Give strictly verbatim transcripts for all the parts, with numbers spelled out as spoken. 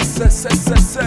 se se se se.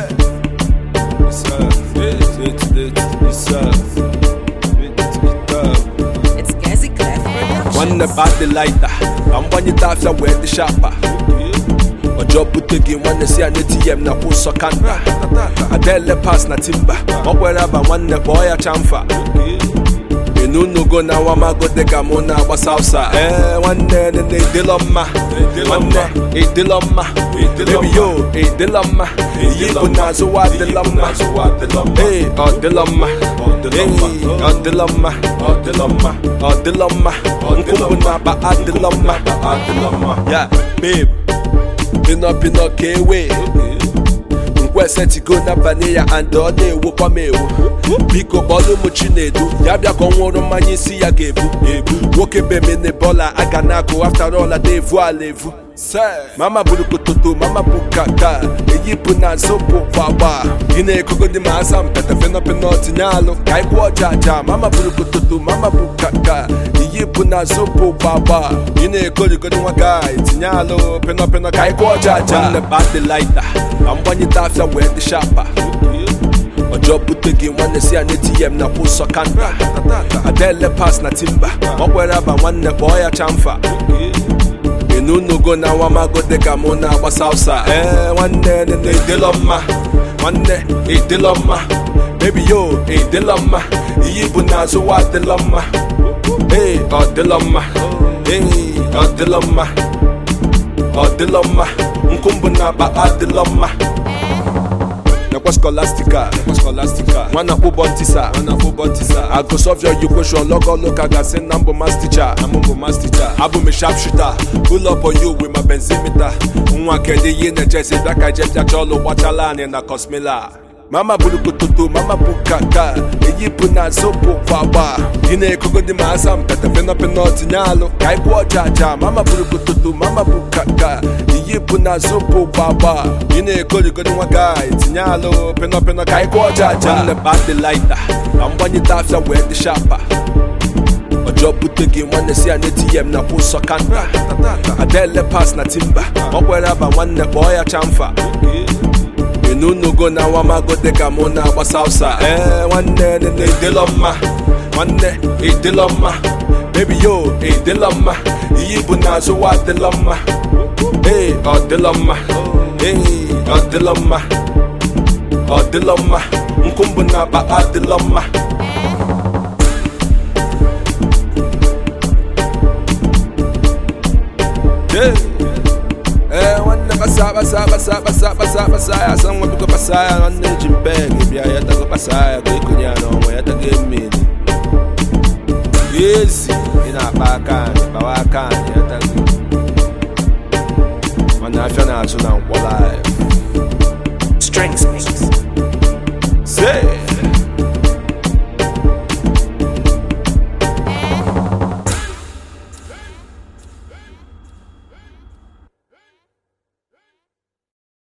It's Gazi Clef Productions. One about the lighter, I'm one you taps I wear the sharper. A job put again one see an A T M na push so kanda. I tell the pass na timber. What wherever one the boy a chamfa. You know no go now I'm a go de gamona was salsa. Eh one day they dilomma. One day a dilomma. Baby yo a dilomma. You na so what dilomma. Hey a dilomma. Hey a dilomma. A dilomma. A dilomma. Unkumbuna ba a dilomma. Yeah babe. Pin up in a K-way. Set to go na vanilla and all day wo kwa mewo. Biko bolu muchinedu. Yabia kon woro manyi si ya gebu. Woke be me ne bola aganako after all a day voile-vous. Mama buluku toto, mama bukaka. Eyi puna sopo wawa. Gine koko di masam peta fena penoti nyalo. Kai kwa jaja, mama buluku toto, mama bukaka. Eyi puna sopo wawa. Gine kodi kodi wakai tinyalo. Pena pena kai kwa jaja. One about the lighter, I'm one you taps I wear the sharper. A job put again one see an A T M na push so kanda. I tell the pass na timber. What wherever one the boy a chamfa. You know no go now I'm a go de gamona was salsa. Eh one day they dilomma. One day a dilomma. Baby yo a dilomma. You na so what dilomma. Hey a dilomma. Hey a dilomma. A dilomma. Unkumbuna ba a dilomma. Nakwa scholastica, nakwa scholastica. Wana po bontisa, wana po bontisa. I go solve your equation, logo loka ga say nambo master teacher, nambo master teacher. Abu me sharp shooter, pull up on you with my benzimeter. Unwa kede ye na jesse black I jet ya cholo watchala ne na cosmela. Mama buluku tutu, mama bukaka. Eyi puna sopo wawa. Gine koko di masam peta fena penoti nyalo. Kai kwa jaja, mama buluku tutu, mama bukaka. Eyi puna sopo wawa. Gine kodi kodi wakai tinyalo. Pena pena kai kwa jaja. One about the lighter, I'm one you taps I wear the sharper. A job put again one see an A T M na push so kanda. I tell the pass na timber. What wherever one the boy a chamfa. You know no go now I'm a go de gamona was salsa. Eh one day they dilomma. One day a dilomma. Baby yo a dilomma. You na so what dilomma. Hey a dilomma. Hey a dilomma. A dilomma. Unkumbuna ba a dilomma. Yeah. Eh, one never saw, basa, basa, basa, basa, basa. Some want to go basa, one day Jim Beg. If you have to go basa, go kunya no, we have to give me. Yes, in a back and back and one national now, live. Strengths mix. Say.